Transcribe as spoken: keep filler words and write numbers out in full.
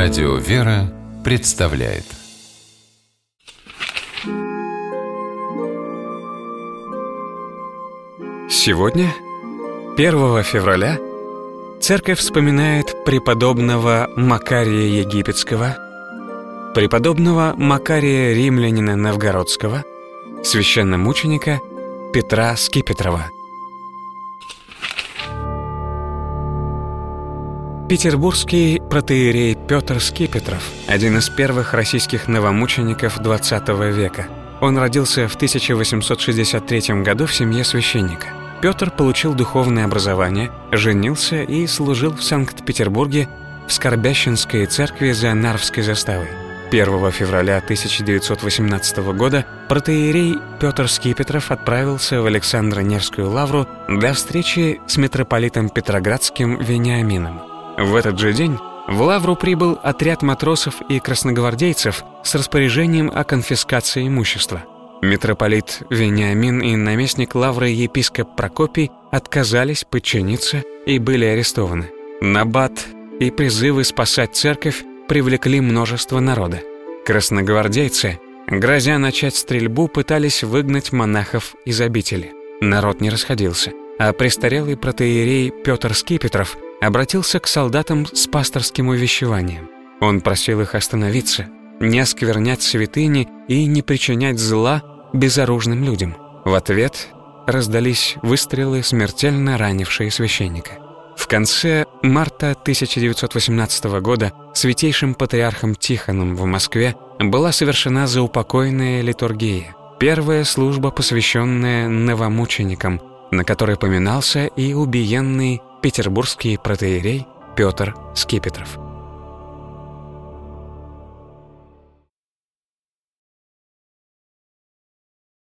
Радио «Вера» представляет. Сегодня, первого февраля, Церковь вспоминает преподобного Макария Египетского, преподобного Макария Римлянина Новгородского, священномученика Петра Скипетрова. Петербургский протоиерей Петр Скипетров – один из первых российских новомучеников двадцатого века. Он родился в тысяча восемьсот шестьдесят третьем году в семье священника. Петр получил духовное образование, женился и служил в Санкт-Петербурге в Скорбященской церкви за Нарвской заставой. первого февраля тысяча девятьсот восемнадцатого года протоиерей Петр Скипетров отправился в Александро-Невскую лавру для встречи с митрополитом Петроградским Вениамином. В этот же день в лавру прибыл отряд матросов и красногвардейцев с распоряжением о конфискации имущества. Митрополит Вениамин и наместник лавры епископ Прокопий отказались подчиниться и были арестованы. Набат и призывы спасать церковь привлекли множество народа. Красногвардейцы, грозя начать стрельбу, пытались выгнать монахов из обители. Народ не расходился, а престарелый протоиерей Петр Скипетров обратился к солдатам с пасторским увещеванием. Он просил их остановиться, не осквернять святыни и не причинять зла безоружным людям. В ответ раздались выстрелы, смертельно ранившие священника. В конце марта тысяча девятьсот восемнадцатого года святейшим патриархом Тихоном в Москве была совершена заупокойная литургия, первая служба, посвященная новомученикам, на которой поминался и убиенный петербургский протоиерей Петр Скипетров.